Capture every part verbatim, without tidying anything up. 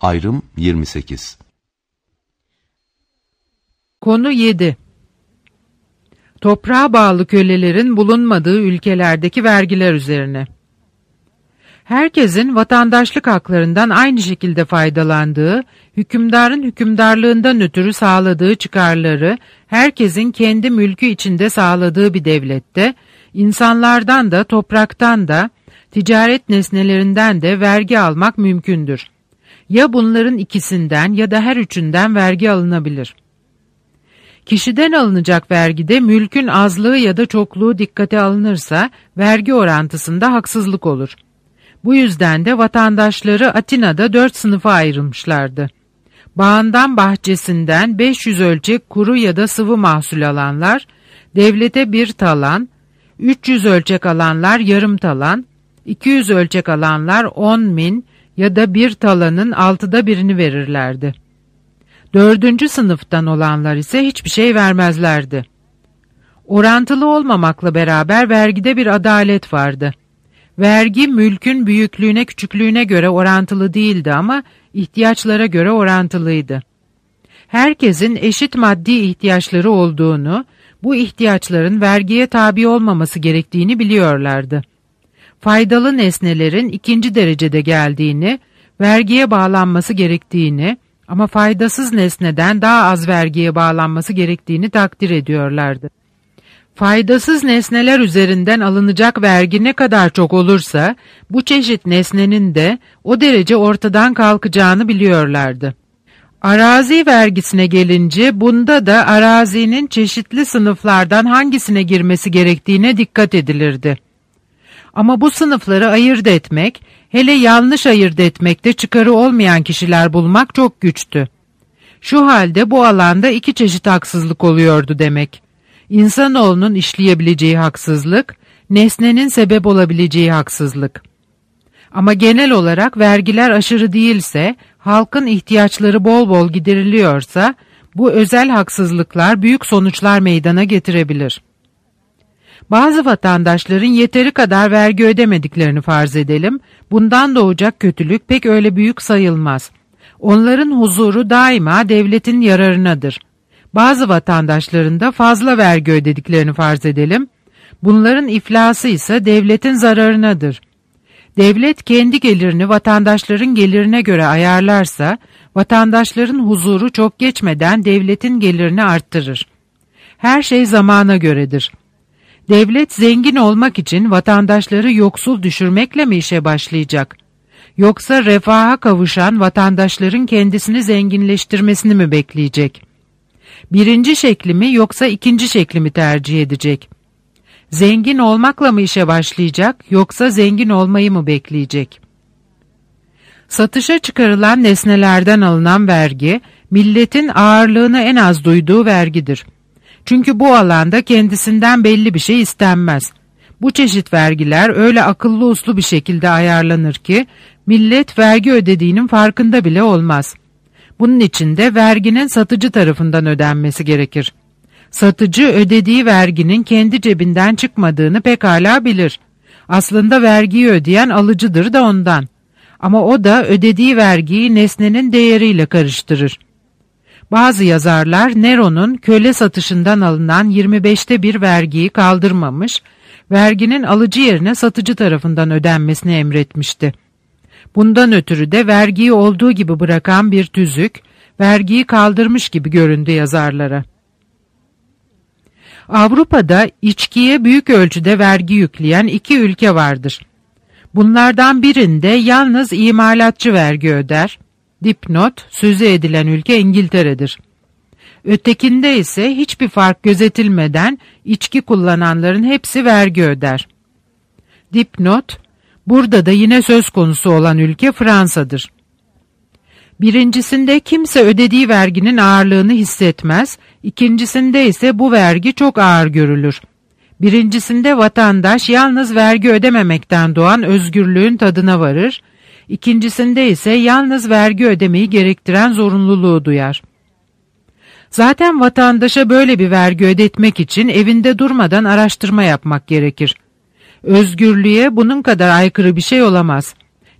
Ayrım yirmi sekiz. Konu yedi. Toprağa bağlı kölelerin bulunmadığı ülkelerdeki vergiler üzerine. Herkesin vatandaşlık haklarından aynı şekilde faydalandığı, hükümdarın hükümdarlığından ötürü sağladığı çıkarları herkesin kendi mülkü içinde sağladığı bir devlette, insanlardan da topraktan da, ticaret nesnelerinden de vergi almak mümkündür. Ya bunların ikisinden ya da her üçünden vergi alınabilir. Kişiden alınacak vergide mülkün azlığı ya da çokluğu dikkate alınırsa vergi orantısında haksızlık olur. Bu yüzden de vatandaşları Atina'da dört sınıfa ayrılmışlardı. Bağından bahçesinden beş yüz ölçek kuru ya da sıvı mahsul alanlar, devlete bir talan, üç yüz ölçek alanlar yarım talan, iki yüz ölçek alanlar on min ya da bir talanın altıda birini verirlerdi. Dördüncü sınıftan olanlar ise hiçbir şey vermezlerdi. Orantılı olmamakla beraber vergide bir adalet vardı. Vergi mülkün büyüklüğüne küçüklüğüne göre orantılı değildi ama ihtiyaçlara göre orantılıydı. Herkesin eşit maddi ihtiyaçları olduğunu, bu ihtiyaçların vergiye tabi olmaması gerektiğini biliyorlardı. Faydalı nesnelerin ikinci derecede geldiğini, vergiye bağlanması gerektiğini ama faydasız nesneden daha az vergiye bağlanması gerektiğini takdir ediyorlardı. Faydasız nesneler üzerinden alınacak vergi ne kadar çok olursa, bu çeşit nesnenin de o derece ortadan kalkacağını biliyorlardı. Arazi vergisine gelince bunda da arazinin çeşitli sınıflardan hangisine girmesi gerektiğine dikkat edilirdi. Ama bu sınıfları ayırt etmek, hele yanlış ayırt etmekte çıkarı olmayan kişiler bulmak çok güçtü. Şu halde bu alanda iki çeşit haksızlık oluyordu demek. İnsanoğlunun işleyebileceği haksızlık, nesnenin sebep olabileceği haksızlık. Ama genel olarak vergiler aşırı değilse, halkın ihtiyaçları bol bol gideriliyorsa, bu özel haksızlıklar büyük sonuçlar meydana getirebilir. Bazı vatandaşların yeteri kadar vergi ödemediklerini farz edelim, bundan doğacak kötülük pek öyle büyük sayılmaz. Onların huzuru daima devletin yararınadır. Bazı vatandaşların da fazla vergi ödediklerini farz edelim, bunların iflası ise devletin zararınadır. Devlet kendi gelirini vatandaşların gelirine göre ayarlarsa, vatandaşların huzuru çok geçmeden devletin gelirini arttırır. Her şey zamana göredir. Devlet zengin olmak için vatandaşları yoksul düşürmekle mi işe başlayacak? Yoksa refaha kavuşan vatandaşların kendisini zenginleştirmesini mi bekleyecek? Birinci şekli mi yoksa ikinci şekli mi tercih edecek? Zengin olmakla mı işe başlayacak yoksa zengin olmayı mı bekleyecek? Satışa çıkarılan nesnelerden alınan vergi, milletin ağırlığını en az duyduğu vergidir. Çünkü bu alanda kendisinden belli bir şey istenmez. Bu çeşit vergiler öyle akıllı uslu bir şekilde ayarlanır ki, millet vergi ödediğinin farkında bile olmaz. Bunun için de verginin satıcı tarafından ödenmesi gerekir. Satıcı ödediği verginin kendi cebinden çıkmadığını pekala bilir. Aslında vergiyi ödeyen alıcıdır da ondan. Ama o da ödediği vergiyi nesnenin değeriyle karıştırır. Bazı yazarlar Nero'nun köle satışından alınan yirmi beşte bir vergiyi kaldırmamış, verginin alıcı yerine satıcı tarafından ödenmesini emretmişti. Bundan ötürü de vergiyi olduğu gibi bırakan bir tüzük, vergiyi kaldırmış gibi göründü yazarlara. Avrupa'da içkiye büyük ölçüde vergi yükleyen iki ülke vardır. Bunlardan birinde yalnız imalatçı vergi öder. Dipnot, sözü edilen ülke İngiltere'dir. Ötekinde ise hiçbir fark gözetilmeden içki kullananların hepsi vergi öder. Dipnot, burada da yine söz konusu olan ülke Fransa'dır. Birincisinde kimse ödediği verginin ağırlığını hissetmez, ikincisinde ise bu vergi çok ağır görülür. Birincisinde vatandaş yalnız vergi ödememekten doğan özgürlüğün tadına varır, İkincisinde ise yalnız vergi ödemeyi gerektiren zorunluluğu duyar. Zaten vatandaşa böyle bir vergi ödetmek için evinde durmadan araştırma yapmak gerekir. Özgürlüğe bunun kadar aykırı bir şey olamaz.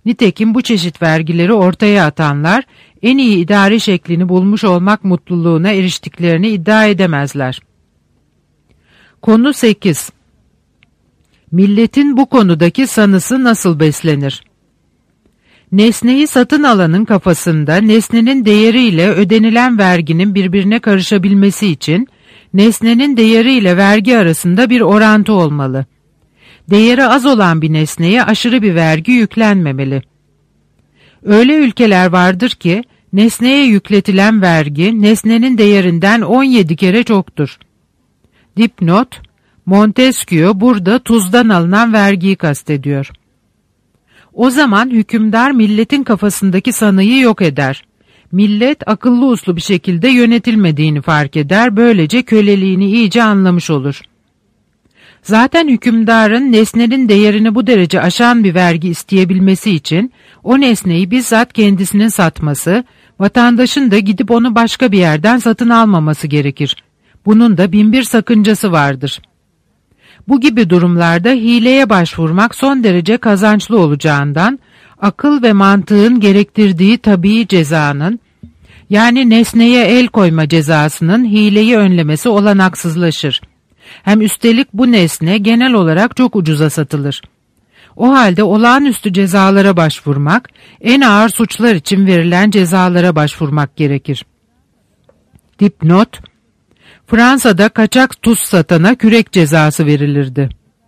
Nitekim bu çeşit vergileri ortaya atanlar, en iyi idare şeklini bulmuş olmak mutluluğuna eriştiklerini iddia edemezler. Konu sekiz. Milletin bu konudaki sanısı nasıl beslenir? Nesneyi satın alanın kafasında nesnenin değeriyle ödenilen verginin birbirine karışabilmesi için, nesnenin değeriyle vergi arasında bir orantı olmalı. Değeri az olan bir nesneye aşırı bir vergi yüklenmemeli. Öyle ülkeler vardır ki, nesneye yükletilen vergi, nesnenin değerinden on yedi kere çoktur. Dipnot, Montesquieu burada tuzdan alınan vergiyi kastediyor. O zaman hükümdar milletin kafasındaki sanıyı yok eder. Millet akıllı uslu bir şekilde yönetilmediğini fark eder, böylece köleliğini iyice anlamış olur. Zaten hükümdarın nesnenin değerini bu derece aşan bir vergi isteyebilmesi için, o nesneyi bizzat kendisinin satması, vatandaşın da gidip onu başka bir yerden satın almaması gerekir. Bunun da binbir sakıncası vardır. Bu gibi durumlarda hileye başvurmak son derece kazançlı olacağından, akıl ve mantığın gerektirdiği tabii cezanın, yani nesneye el koyma cezasının hileyi önlemesi olanaksızlaşır. Hem üstelik bu nesne genel olarak çok ucuza satılır. O halde olağanüstü cezalara başvurmak, en ağır suçlar için verilen cezalara başvurmak gerekir. Dipnot, Fransa'da kaçak tuz satana kürek cezası verilirdi.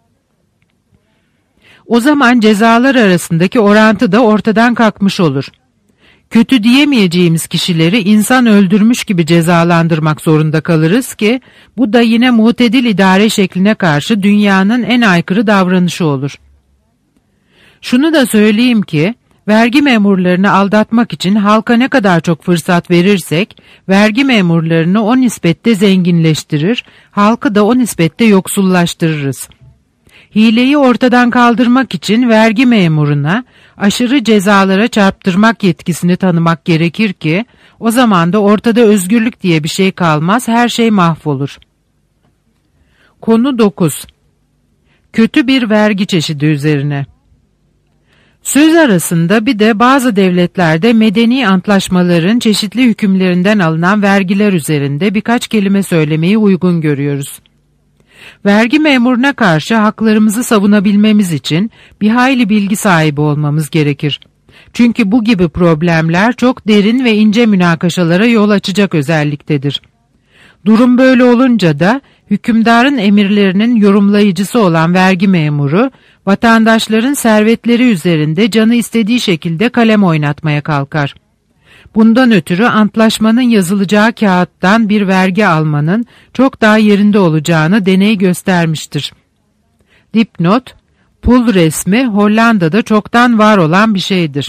O zaman cezalar arasındaki orantı da ortadan kalkmış olur. Kötü diyemeyeceğimiz kişileri insan öldürmüş gibi cezalandırmak zorunda kalırız ki, bu da yine mutedil idare şekline karşı dünyanın en aykırı davranışı olur. Şunu da söyleyeyim ki, vergi memurlarını aldatmak için halka ne kadar çok fırsat verirsek, vergi memurlarını o nispette zenginleştirir, halkı da o nispette yoksullaştırırız. Hileyi ortadan kaldırmak için vergi memuruna aşırı cezalara çarptırmak yetkisini tanımak gerekir ki, o zaman da ortada özgürlük diye bir şey kalmaz, her şey mahvolur. Konu dokuz. Kötü bir vergi çeşidi üzerine. Söz arasında bir de bazı devletlerde medeni antlaşmaların çeşitli hükümlerinden alınan vergiler üzerinde birkaç kelime söylemeyi uygun görüyoruz. Vergi memuruna karşı haklarımızı savunabilmemiz için bir hayli bilgi sahibi olmamız gerekir. Çünkü bu gibi problemler çok derin ve ince münakaşalara yol açacak özelliktedir. Durum böyle olunca da hükümdarın emirlerinin yorumlayıcısı olan vergi memuru, vatandaşların servetleri üzerinde canı istediği şekilde kalem oynatmaya kalkar. Bundan ötürü antlaşmanın yazılacağı kağıttan bir vergi almanın çok daha yerinde olacağını deney göstermiştir. Dipnot, pul resmi Hollanda'da çoktan var olan bir şeydir.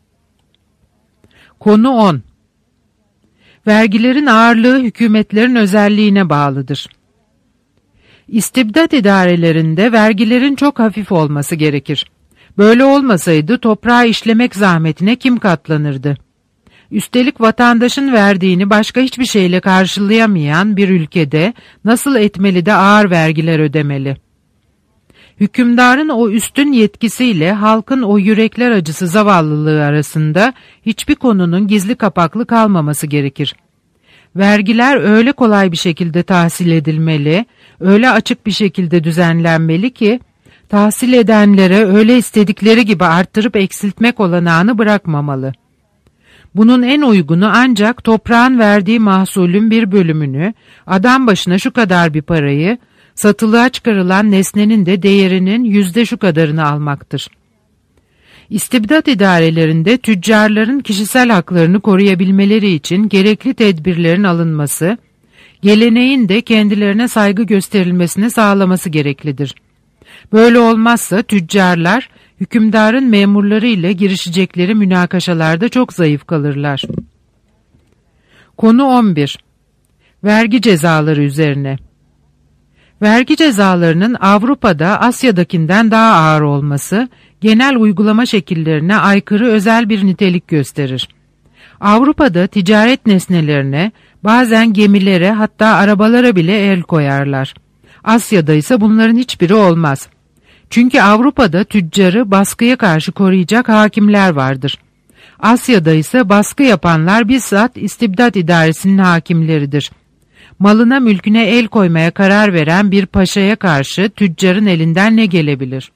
Konu on. Vergilerin ağırlığı hükümetlerin özelliğine bağlıdır. İstibdat idarelerinde vergilerin çok hafif olması gerekir. Böyle olmasaydı toprağı işlemek zahmetine kim katlanırdı? Üstelik vatandaşın verdiğini başka hiçbir şeyle karşılayamayan bir ülkede nasıl etmeli de ağır vergiler ödemeli? Hükümdarın o üstün yetkisiyle halkın o yürekler acısı zavallılığı arasında hiçbir konunun gizli kapaklı kalmaması gerekir. Vergiler öyle kolay bir şekilde tahsil edilmeli, öyle açık bir şekilde düzenlenmeli ki, tahsil edenlere öyle istedikleri gibi arttırıp eksiltmek olanağını bırakmamalı. Bunun en uygunu ancak toprağın verdiği mahsulün bir bölümünü, adam başına şu kadar bir parayı, satılığa çıkarılan nesnenin de değerinin yüzde şu kadarını almaktır. İstibdat idarelerinde tüccarların kişisel haklarını koruyabilmeleri için gerekli tedbirlerin alınması, geleneğin de kendilerine saygı gösterilmesini sağlaması gereklidir. Böyle olmazsa tüccarlar, hükümdarın memurları ile girişecekleri münakaşalarda çok zayıf kalırlar. Konu on bir. Vergi cezaları üzerine. Vergi cezalarının Avrupa'da Asya'dakinden daha ağır olması, genel uygulama şekillerine aykırı özel bir nitelik gösterir. Avrupa'da ticaret nesnelerine, bazen gemilere hatta arabalara bile el koyarlar. Asya'da ise bunların hiçbiri olmaz. Çünkü Avrupa'da tüccarı baskıya karşı koruyacak hakimler vardır. Asya'da ise baskı yapanlar bizzat istibdat idaresinin hakimleridir. Malına mülküne el koymaya karar veren bir paşaya karşı tüccarın elinden ne gelebilir?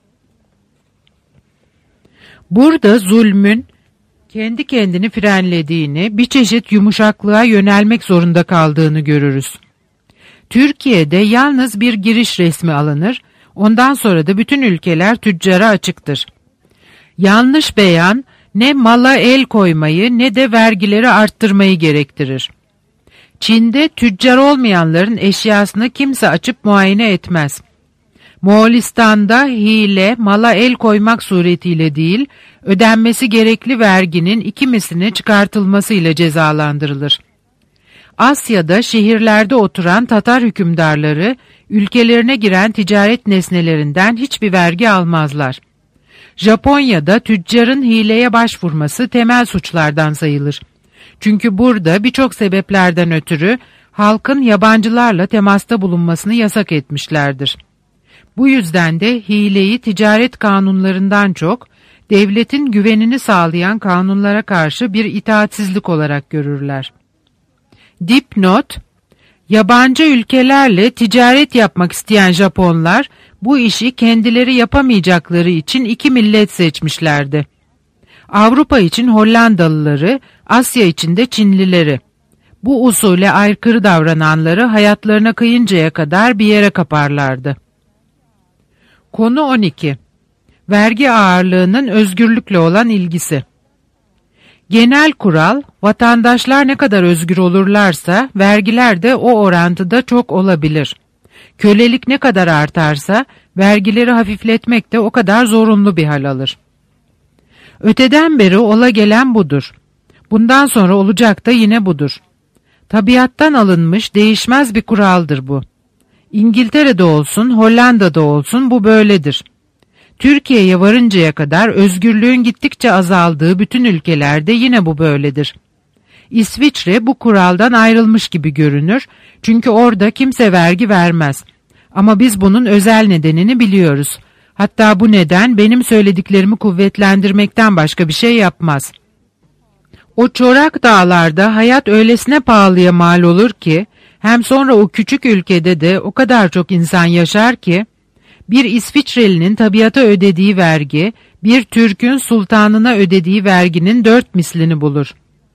Burada zulmün kendi kendini frenlediğini, bir çeşit yumuşaklığa yönelmek zorunda kaldığını görürüz. Türkiye'de yalnız bir giriş resmi alınır, ondan sonra da bütün ülkeler tüccara açıktır. Yanlış beyan ne mala el koymayı ne de vergileri arttırmayı gerektirir. Çin'de tüccar olmayanların eşyasını kimse açıp muayene etmez. Moğolistan'da hile, mala el koymak suretiyle değil, ödenmesi gerekli verginin iki misline çıkartılmasıyla cezalandırılır. Asya'da şehirlerde oturan Tatar hükümdarları, ülkelerine giren ticaret nesnelerinden hiçbir vergi almazlar. Japonya'da tüccarın hileye başvurması temel suçlardan sayılır. Çünkü burada birçok sebeplerden ötürü halkın yabancılarla temasta bulunmasını yasak etmişlerdir. Bu yüzden de hileyi ticaret kanunlarından çok, devletin güvenini sağlayan kanunlara karşı bir itaatsizlik olarak görürler. Dipnot, yabancı ülkelerle ticaret yapmak isteyen Japonlar, bu işi kendileri yapamayacakları için iki millet seçmişlerdi. Avrupa için Hollandalıları, Asya için de Çinlileri. Bu usule aykırı davrananları hayatlarına kıyıncaya kadar bir yere kaparlardı. Konu on iki. Vergi ağırlığının özgürlükle olan ilgisi. Genel kural, vatandaşlar ne kadar özgür olurlarsa, vergiler de o orantıda çok olabilir. Kölelik ne kadar artarsa, vergileri hafifletmek de o kadar zorunlu bir hal alır. Öteden beri ola gelen budur. Bundan sonra olacak da yine budur. Tabiattan alınmış değişmez bir kuraldır bu. İngiltere'de olsun, Hollanda'da olsun bu böyledir. Türkiye'ye varıncaya kadar özgürlüğün gittikçe azaldığı bütün ülkelerde yine bu böyledir. İsviçre bu kuraldan ayrılmış gibi görünür, çünkü orada kimse vergi vermez. Ama biz bunun özel nedenini biliyoruz. Hatta bu neden benim söylediklerimi kuvvetlendirmekten başka bir şey yapmaz. O çorak dağlarda hayat öylesine pahalıya mal olur ki, hem sonra o küçük ülkede de o kadar çok insan yaşar ki, bir İsviçrelinin tabiata ödediği vergi, bir Türk'ün sultanına ödediği verginin dört mislini bulur.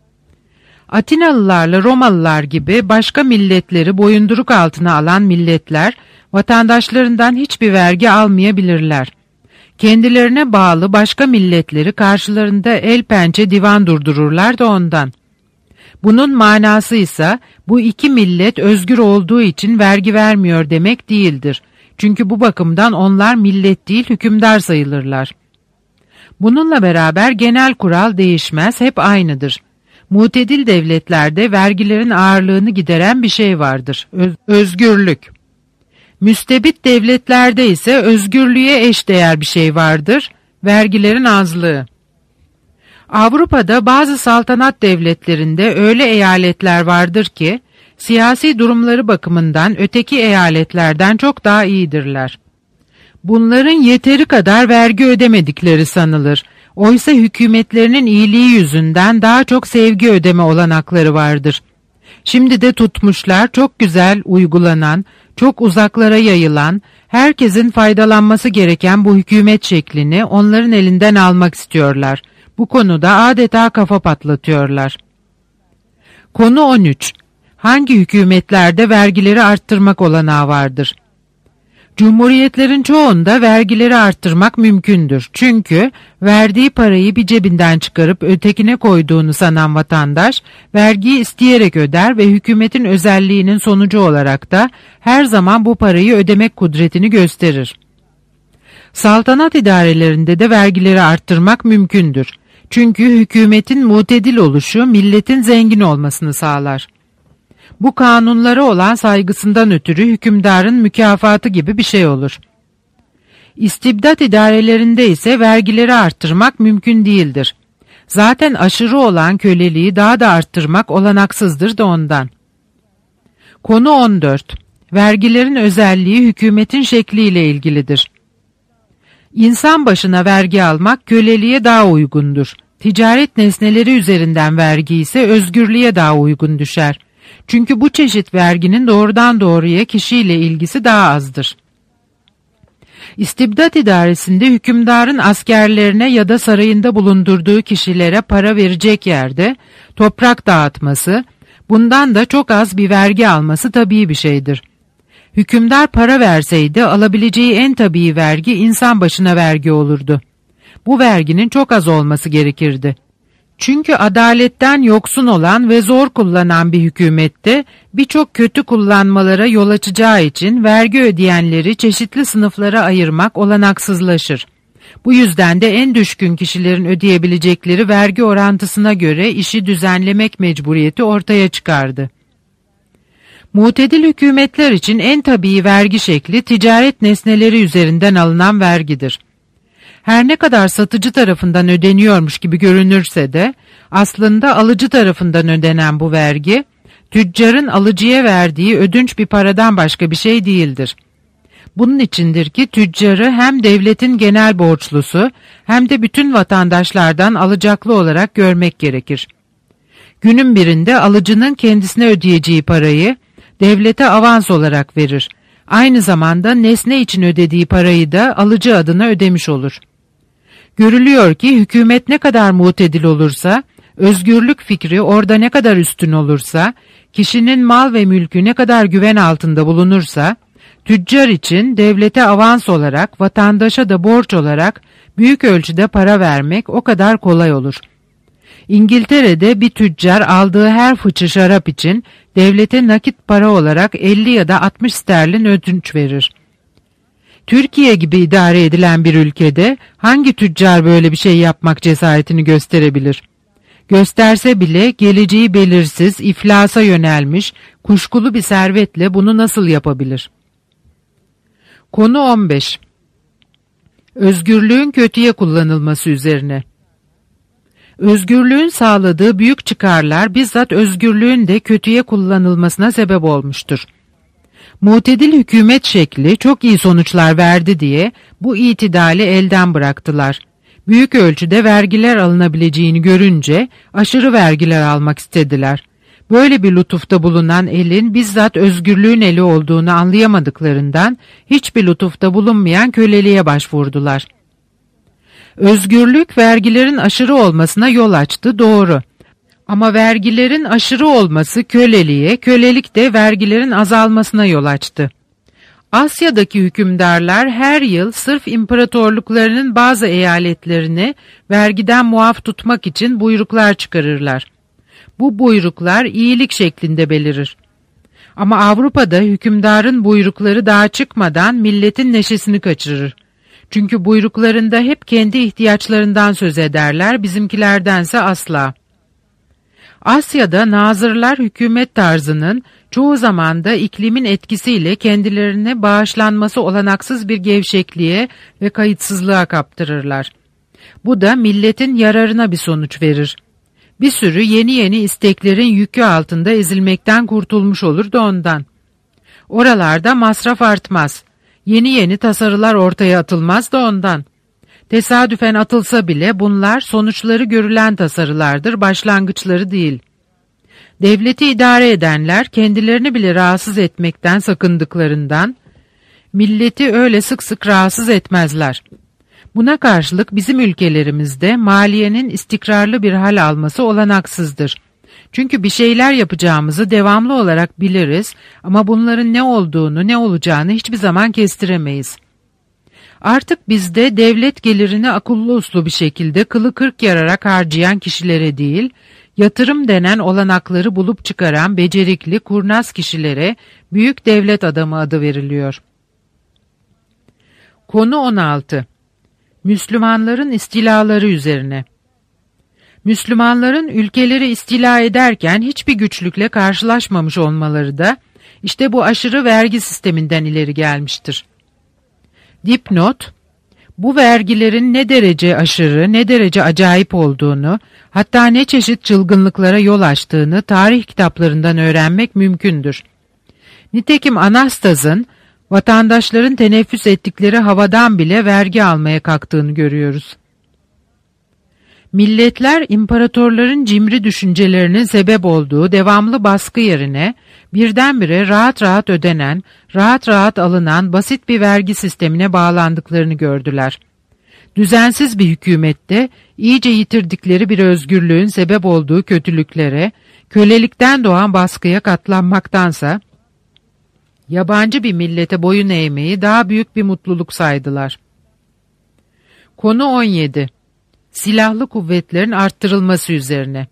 Atinalılarla Romalılar gibi başka milletleri boyunduruk altına alan milletler, vatandaşlarından hiçbir vergi almayabilirler. Kendilerine bağlı başka milletleri karşılarında el pençe divan durdururlar da ondan. Bunun manası ise bu iki millet özgür olduğu için vergi vermiyor demek değildir. Çünkü bu bakımdan onlar millet değil hükümdar sayılırlar. Bununla beraber genel kural değişmez, hep aynıdır. Mutedil devletlerde vergilerin ağırlığını gideren bir şey vardır, öz özgürlük. Müstebit devletlerde ise özgürlüğe eşdeğer bir şey vardır, vergilerin azlığı. Avrupa'da bazı saltanat devletlerinde öyle eyaletler vardır ki, siyasi durumları bakımından öteki eyaletlerden çok daha iyidirler. Bunların yeteri kadar vergi ödemedikleri sanılır. Oysa hükümetlerinin iyiliği yüzünden daha çok sevgi ödeme olanakları vardır. Şimdi de tutmuşlar çok güzel uygulanan, çok uzaklara yayılan, herkesin faydalanması gereken bu hükümet şeklini onların elinden almak istiyorlar. Bu konuda adeta kafa patlatıyorlar. Konu on üç. Hangi hükümetlerde vergileri arttırmak olanağı vardır? Cumhuriyetlerin çoğunda vergileri arttırmak mümkündür. Çünkü verdiği parayı bir cebinden çıkarıp ötekine koyduğunu sanan vatandaş, vergiyi isteyerek öder ve hükümetin özelliğinin sonucu olarak da her zaman bu parayı ödemek kudretini gösterir. Saltanat idarelerinde de vergileri arttırmak mümkündür. Çünkü hükümetin mutedil oluşu milletin zengin olmasını sağlar. Bu kanunlara olan saygısından ötürü hükümdarın mükafatı gibi bir şey olur. İstibdat idarelerinde ise vergileri arttırmak mümkün değildir. Zaten aşırı olan köleliği daha da arttırmak olanaksızdır da ondan. Konu on dört. Vergilerin özelliği hükümetin şekliyle ilgilidir. İnsan başına vergi almak köleliğe daha uygundur. Ticaret nesneleri üzerinden vergi ise özgürlüğe daha uygun düşer. Çünkü bu çeşit verginin doğrudan doğruya kişiyle ilgisi daha azdır. İstibdat idaresinde hükümdarın askerlerine ya da sarayında bulundurduğu kişilere para verecek yerde toprak dağıtması, bundan da çok az bir vergi alması tabii bir şeydir. Hükümdar para verseydi alabileceği en tabii vergi insan başına vergi olurdu. Bu verginin çok az olması gerekirdi. Çünkü adaletten yoksun olan ve zor kullanan bir hükümette birçok kötü kullanmalara yol açacağı için vergi ödeyenleri çeşitli sınıflara ayırmak olanaksızlaşır. Bu yüzden de en düşkün kişilerin ödeyebilecekleri vergi orantısına göre işi düzenlemek mecburiyeti ortaya çıkardı. Mu'tedil hükümetler için en tabii vergi şekli ticaret nesneleri üzerinden alınan vergidir. Her ne kadar satıcı tarafından ödeniyormuş gibi görünürse de aslında alıcı tarafından ödenen bu vergi, tüccarın alıcıya verdiği ödünç bir paradan başka bir şey değildir. Bunun içindir ki tüccarı hem devletin genel borçlusu hem de bütün vatandaşlardan alacaklı olarak görmek gerekir. Günün birinde alıcının kendisine ödeyeceği parayı devlete avans olarak verir. Aynı zamanda nesne için ödediği parayı da alıcı adına ödemiş olur. Görülüyor ki hükümet ne kadar mu'tedil olursa, özgürlük fikri orada ne kadar üstün olursa, kişinin mal ve mülkü ne kadar güven altında bulunursa, tüccar için devlete avans olarak, vatandaşa da borç olarak büyük ölçüde para vermek o kadar kolay olur. İngiltere'de bir tüccar aldığı her fıçı şarap için devlete nakit para olarak elli ya da altmış sterlin ödünç verir. Türkiye gibi idare edilen bir ülkede hangi tüccar böyle bir şey yapmak cesaretini gösterebilir? Gösterse bile geleceği belirsiz, iflasa yönelmiş, kuşkulu bir servetle bunu nasıl yapabilir? Konu on beş. Özgürlüğün kötüye kullanılması üzerine. Özgürlüğün sağladığı büyük çıkarlar bizzat özgürlüğün de kötüye kullanılmasına sebep olmuştur. Mu'tedil hükümet şekli çok iyi sonuçlar verdi diye bu itidali elden bıraktılar. Büyük ölçüde vergiler alınabileceğini görünce aşırı vergiler almak istediler. Böyle bir lütufta bulunan elin bizzat özgürlüğün eli olduğunu anlayamadıklarından hiçbir lütufta bulunmayan köleliğe başvurdular. Özgürlük vergilerin aşırı olmasına yol açtı, doğru. Ama vergilerin aşırı olması köleliğe, kölelik de vergilerin azalmasına yol açtı. Asya'daki hükümdarlar her yıl sırf imparatorluklarının bazı eyaletlerini vergiden muaf tutmak için buyruklar çıkarırlar. Bu buyruklar iyilik şeklinde belirir. Ama Avrupa'da hükümdarın buyrukları daha çıkmadan milletin neşesini kaçırır. Çünkü buyruklarında hep kendi ihtiyaçlarından söz ederler, bizimkilerdense asla. Asya'da nazırlar hükümet tarzının çoğu zamanda iklimin etkisiyle kendilerine bağışlanması olanaksız bir gevşekliğe ve kayıtsızlığa kaptırırlar. Bu da milletin yararına bir sonuç verir. Bir sürü yeni yeni isteklerin yükü altında ezilmekten kurtulmuş olur da ondan. Oralarda masraf artmaz. Yeni yeni tasarılar ortaya atılmaz da ondan. Tesadüfen atılsa bile bunlar sonuçları görülen tasarılardır, başlangıçları değil. Devleti idare edenler kendilerini bile rahatsız etmekten sakındıklarından, milleti öyle sık sık rahatsız etmezler. Buna karşılık bizim ülkelerimizde maliyenin istikrarlı bir hal alması olanaksızdır. Çünkü bir şeyler yapacağımızı devamlı olarak biliriz ama bunların ne olduğunu, ne olacağını hiçbir zaman kestiremeyiz. Artık bizde devlet gelirini akıllı uslu bir şekilde kılı kırk yararak harcayan kişilere değil, yatırım denen olanakları bulup çıkaran becerikli, kurnaz kişilere büyük devlet adamı adı veriliyor. Konu on altı. Müslümanların istilaları üzerine. Müslümanların ülkeleri istila ederken hiçbir güçlükle karşılaşmamış olmaları da işte bu aşırı vergi sisteminden ileri gelmiştir. Dipnot, bu vergilerin ne derece aşırı, ne derece acayip olduğunu, hatta ne çeşit çılgınlıklara yol açtığını tarih kitaplarından öğrenmek mümkündür. Nitekim Anastas'ın Vatandaşların teneffüs ettikleri havadan bile vergi almaya kalktığını görüyoruz. Milletler, imparatorların cimri düşüncelerinin sebep olduğu devamlı baskı yerine birdenbire rahat rahat ödenen, rahat rahat alınan basit bir vergi sistemine bağlandıklarını gördüler. Düzensiz bir hükümette iyice yitirdikleri bir özgürlüğün sebep olduğu kötülüklere, kölelikten doğan baskıya katlanmaktansa, yabancı bir millete boyun eğmeyi daha büyük bir mutluluk saydılar. Konu on yedi. Silahlı kuvvetlerin arttırılması üzerine.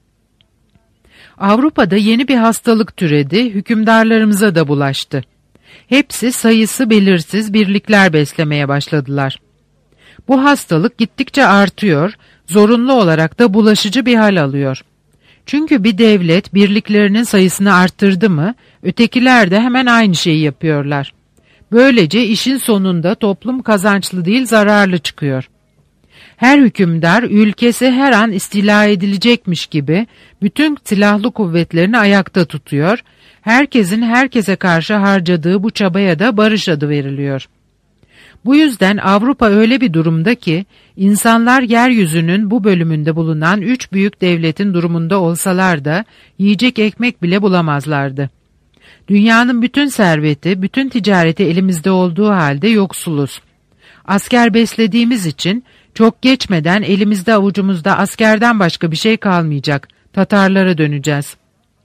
Avrupa'da yeni bir hastalık türedi, hükümdarlarımıza da bulaştı. Hepsi sayısı belirsiz birlikler beslemeye başladılar. Bu hastalık gittikçe artıyor, zorunlu olarak da bulaşıcı bir hal alıyor. Çünkü bir devlet birliklerinin sayısını arttırdı mı, ötekiler de hemen aynı şeyi yapıyorlar. Böylece işin sonunda toplum kazançlı değil zararlı çıkıyor. Her hükümdar ülkesi her an istila edilecekmiş gibi bütün silahlı kuvvetlerini ayakta tutuyor, herkesin herkese karşı harcadığı bu çabaya da barış adı veriliyor. Bu yüzden Avrupa öyle bir durumda ki, insanlar yeryüzünün bu bölümünde bulunan üç büyük devletin durumunda olsalar da yiyecek ekmek bile bulamazlardı. Dünyanın bütün serveti, bütün ticareti elimizde olduğu halde yoksuluz. Asker beslediğimiz için çok geçmeden elimizde avucumuzda askerden başka bir şey kalmayacak. Tatarlara döneceğiz.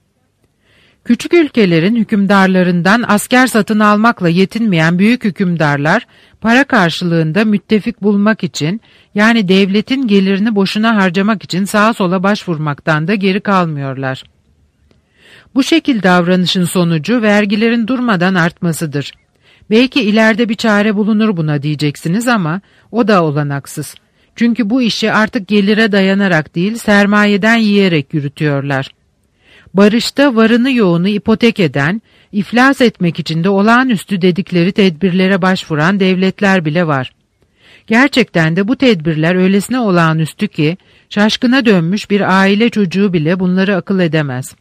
Küçük ülkelerin hükümdarlarından asker satın almakla yetinmeyen büyük hükümdarlar, para karşılığında müttefik bulmak için, yani devletin gelirini boşuna harcamak için sağa sola başvurmaktan da geri kalmıyorlar. Bu şekil davranışın sonucu vergilerin durmadan artmasıdır. Belki ileride bir çare bulunur buna diyeceksiniz ama o da olanaksız. Çünkü bu işi artık gelire dayanarak değil, sermayeden yiyerek yürütüyorlar. Barışta varını yoğunu ipotek eden, iflas etmek için de olağanüstü dedikleri tedbirlere başvuran devletler bile var. Gerçekten de bu tedbirler öylesine olağanüstü ki, şaşkına dönmüş bir aile çocuğu bile bunları akıl edemez.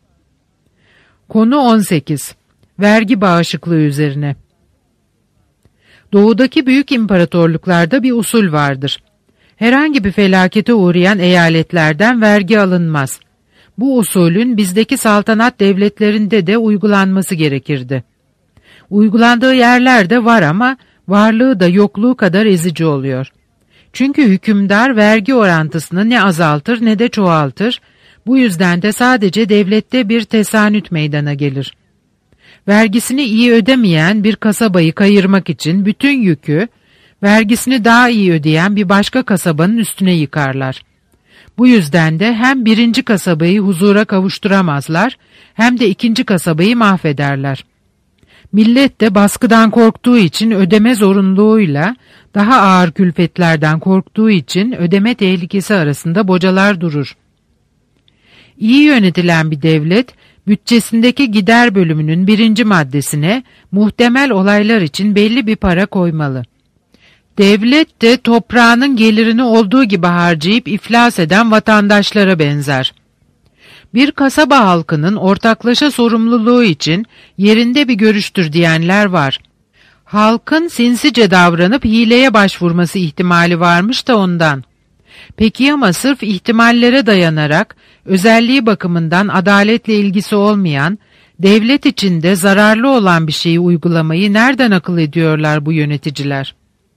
Konu on sekiz. Vergi bağışıklığı üzerine. Doğudaki büyük imparatorluklarda bir usul vardır. Herhangi bir felakete uğrayan eyaletlerden vergi alınmaz. Bu usulün bizdeki saltanat devletlerinde de uygulanması gerekirdi. Uygulandığı yerler de var ama varlığı da yokluğu kadar ezici oluyor. Çünkü hükümdar vergi orantısını ne azaltır ne de çoğaltır, bu yüzden de sadece devlette bir tesanüt meydana gelir. Vergisini iyi ödemeyen bir kasabayı kayırmak için bütün yükü, vergisini daha iyi ödeyen bir başka kasabanın üstüne yıkarlar. Bu yüzden de hem birinci kasabayı huzura kavuşturamazlar, hem de ikinci kasabayı mahvederler. Millet de baskıdan korktuğu için ödeme zorunluluğuyla, daha ağır külfetlerden korktuğu için ödeme tehlikesi arasında bocalar durur. İyi yönetilen bir devlet, bütçesindeki gider bölümünün birinci maddesine muhtemel olaylar için belli bir para koymalı. Devlet de toprağının gelirini olduğu gibi harcayıp iflas eden vatandaşlara benzer. Bir kasaba halkının ortaklaşa sorumluluğu için yerinde bir görüştür diyenler var. Halkın sinsice davranıp hileye başvurması ihtimali varmış da ondan. Peki ama sırf ihtimallere dayanarak, özelliği bakımından adaletle ilgisi olmayan, devlet içinde zararlı olan bir şeyi uygulamayı nereden akıl ediyorlar bu yöneticiler?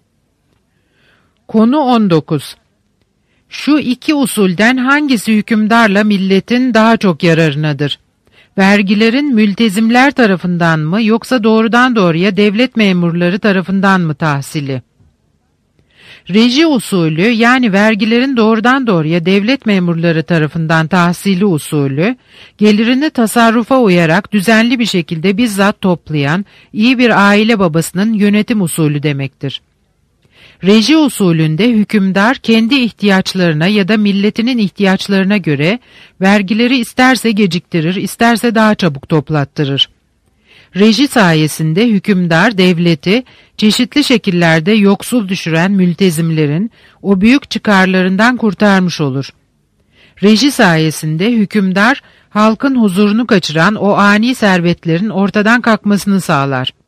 Konu on dokuz. Şu iki usulden hangisi hükümdarla milletin daha çok yararınadır? Vergilerin mültezimler tarafından mı yoksa doğrudan doğruya devlet memurları tarafından mı tahsili? Reji usulü, yani vergilerin doğrudan doğruya devlet memurları tarafından tahsili usulü, gelirini tasarrufa uyarak düzenli bir şekilde bizzat toplayan iyi bir aile babasının yönetim usulü demektir. Reji usulünde hükümdar kendi ihtiyaçlarına ya da milletinin ihtiyaçlarına göre vergileri isterse geciktirir, isterse daha çabuk toplattırır. Reji sayesinde hükümdar devleti çeşitli şekillerde yoksul düşüren mültezimlerin o büyük çıkarlarından kurtarmış olur. Reji sayesinde hükümdar halkın huzurunu kaçıran o ani servetlerin ortadan kalkmasını sağlar.